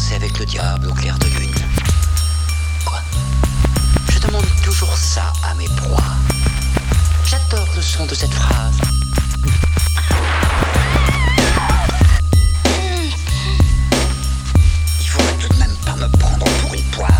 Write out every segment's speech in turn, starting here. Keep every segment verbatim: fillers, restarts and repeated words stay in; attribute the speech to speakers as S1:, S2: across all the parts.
S1: danser avec le diable au clair de lune. Quoi? Je demande toujours ça à mes proies. J'adore le son de cette phrase. Il faudrait tout de même pas me prendre pour une poire.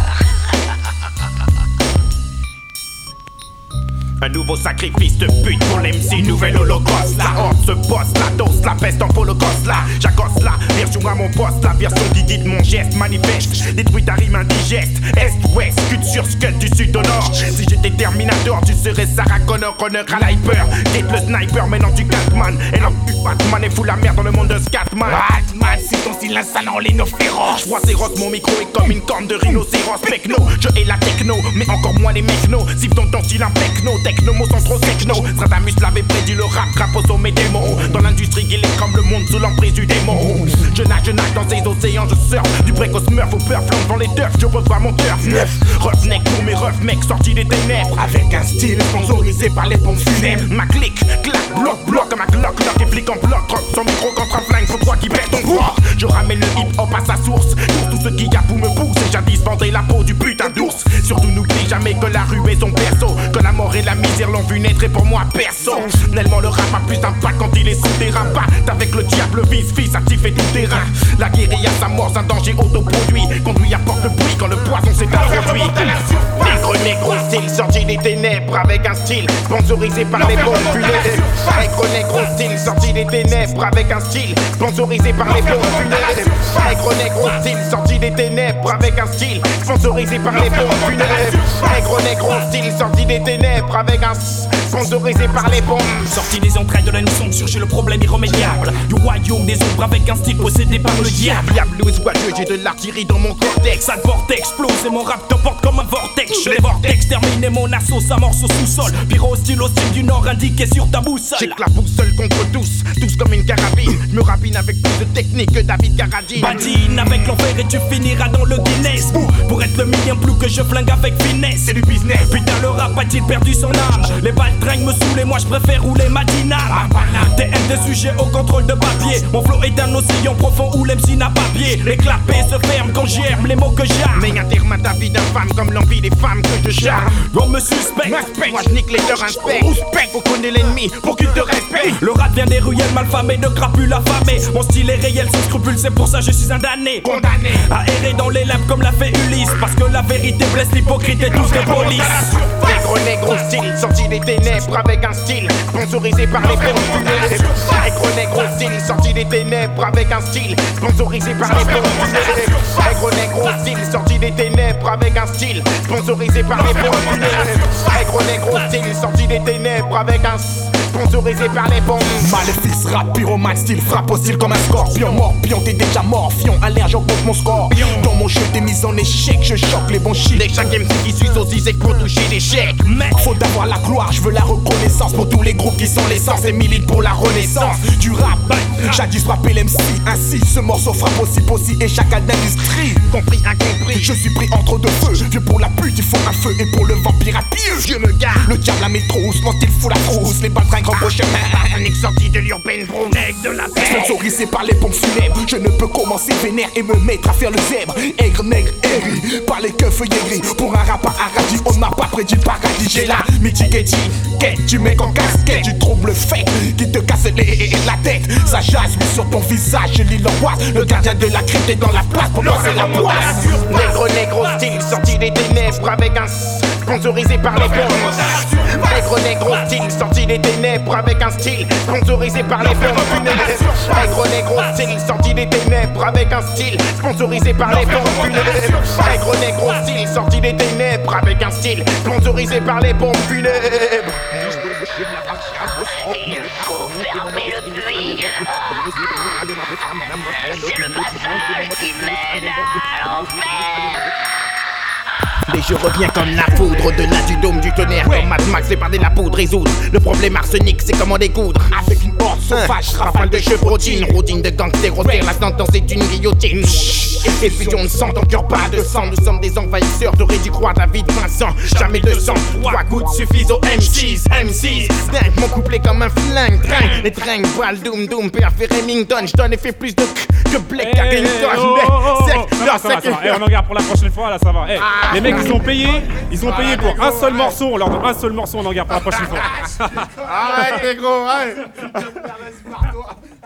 S2: Un nouveau sacrifice de pute pour l'M C, nouvel holocauste. La horde se bosse, la dose, la peste en holocauste là. J'accoste la version à mon poste, la version qui guide mon geste manifeste. Détruit ta rime indigeste, est-ouest, scud sur scud du sud au nord. Si j'étais Terminator, tu serais Sarah Connor, Connor à l'hyper. Guette le sniper, maintenant tu Catman. Et non, tu Batman et fous la merde dans le monde de Scatman. Batman, si ton style installant les nos féroces. Je vois féroce, mon micro est comme une corne de rhinocéros. Pecno, je hais la techno, mais encore moins les mechnos. Siffle dans ton style un pecno. Nos mots sont trop techno. Stradamus l'avait prédit, le rap grappe au sommet des mots. Dans l'industrie, il est comme le monde sous l'emprise du démon. Je nage, je nage dans ces océans, je surfe. Du précoce meurtre au peur, flanc devant les turfs. Je revois mon turf neuf. Roughneck pour mes refs, mecs sortis des ténèbres. Avec un style sponsorisé par les pompes funèbres. Ma clique, clac, bloc, bloc. Ma glock, lock et flic en bloc. Drop son micro contre un flingue, faut droit qui perd ton poids. Je ramène le hip hop à sa source. Pour tout ce qui a pour me pousser, jadis vendait la peau du putain d'ours. Surtout n'oublie jamais que la rue est son berceau. Que la mort et la misère l'ont vu naître et pour moi perso. Nellement le rap a plus d'impact quand il est sous terrain. Batte avec le diable, vice, fils, actif et tout terrain. La guérilla s'amorce, un danger autoproduit. Conduit apporte le bruit quand le poison s'est introduit. Négro, négro, style, sorti des ténèbres avec un style sponsorisé par les bombes funèbres. Négro, négro, style, sorti des ténèbres avec un style sponsorisé par les bombes funèbres. Négro, négro, style, sorti des ténèbres avec un style sponsorisé par les bombes funèbres. Négro, négro, style, sorti des ténèbres avec un sponsorisé par les bombes.
S3: Sorti des entrailles de la notion, surgit le problème irrémédiable du royaume des ombres avec un style possédé par le diable.
S2: Diable, Louis Boiteux, j'ai de l'artillerie dans mon cortex.
S3: Ça porte explose et mon rap te porte comme un vortex. Je les vortex, termine mon assaut, s'amorce au sous-sol. Pyro style au style du nord indiqué sur ta boussole.
S2: J'ai que la boussole contre tous, tous comme une carabine. Je me rapine avec plus de technique que David Carradine.
S3: Badine avec l'enfer et tu finiras dans le Guinness. Pour être le million plus que je flingue avec finesse.
S2: C'est du business.
S3: Putain le rap a-t-il perdu son âme? Les balles tringuent me saoulent et moi je préfère rouler ma dyname. T M des sujets au contrôle de papier. Mon flow est un océan profond où l'M C n'a pas pied. Les clapets se ferment quand j'aime les mots que j'aime.
S2: Mais un terme à ta vie d'infâme comme l'envie des femmes que je charme.
S3: On me suspecte,
S2: moi je nique les leurs inspects. Respect, faut connaître l'ennemi pour qu'il te respecte.
S3: Le rap vient des ruelles malfamées, de crapules affamées. Mon style est réel sans scrupule, c'est pour ça je suis un damné.
S2: Condamné
S3: à errer dans les lampes comme l'a fait Ulysse. Parce que la vérité blesse l'hypocrite et tous les polices.
S2: Négro, négro, style, sorti des ténèbres avec un style sponsorisé par les bombes funèbres. Négro, négro, style, sorti des ténèbres avec un style sponsorisé par les bombes funèbres. Négro, négro, style, sorti des ténèbres avec un style sponsorisé par les bombes funèbres. Négro, négro, style, sorti des ténèbres avec un sponsorisé par les bombes.
S3: Maléfice, rap, pyromane, style, frappe au style comme un scorpion. Morpion, t'es déjà morpion, alerte, j'augmente mon score. Dans mon jeu, t'es mis en échec, je choque les bons chiffres.
S2: Les chaque M C qui suit aussi, c'est pour toucher l'échec.
S3: Mec, faut d'avoir la gloire, je veux la reconnaissance pour tous les groupes qui sont l'essence et militent pour la renaissance du rap. Jadis frappé l'M C, ainsi ce morceau frappe aussi possible et chaque d'industrie.
S2: Compris, incompris,
S3: je suis pris entre deux feux. Vieux pour la pute, il faut un feu et pour le vampire à pieux.
S2: Dieu me garde,
S3: le diable à mes trousses, mon style fout la frousse. Les balles trinquent en gauche.
S2: Un ex sorti de l'urbaine brown, de la paix.
S3: Sponsorisé par les pompes funèbres, je ne peux commencer vénère et me mettre à faire le zèbre. Aigre, nègre, aigri, par les keufs gris. Pour un rap à radis, on m'a pas prédit le paradis. J'ai la mythique étiquette, tu mets en casquette, tu troubles le fait qui te casse les, la tête. Ça jase, lui sur ton visage, je lis l'angoisse. Le gardien de la crypte est dans la place pour lancer la poisse.
S2: Négro, négro, style, sorti des ténèbres avec un sponsorisé par les bombes. Négro, négro, style, sorti des ténèbres avec un style sponsorisé par les bombes funèbres. Négro, négro, style, sorti des ténèbres avec un style sponsorisé par les bombes funèbres. Négro, négro, style, sorti des ténèbres avec un style sponsorisé par les bombes funèbres.
S4: Il faut fermer le puits. C'est le passage qui mène à l'enfer.
S2: Et je reviens comme la foudre de la du dôme du tonnerre. Comme Mad Max, c'est par de la poudre résoudre le problème arsenic, c'est comment découdre.
S3: Avec une horde sauvage,
S2: Rafale de chevrotine, routine de gangster, roster, la sentence est une guillotine. Effusion de sang, ton cœur pas de sang. Nous sommes des envahisseurs, t'aurais dû croire la vie de Vincent. Jamais de sang, trois gouttes suffisent aux M six. M six, dingue, mon couplet comme un flingue. Tringue, les tringues, balle, doom, doom, père, fait Remington. J'donne et fais plus de que Blake Carrington.
S5: On en garde pour la prochaine fois, là ça va. Hey, ah, les mecs ils ont payé, ils ont payé pour un seul morceau, on leur donne un seul morceau, on en garde pour la prochaine fois.
S3: Arrête les gros, arrête.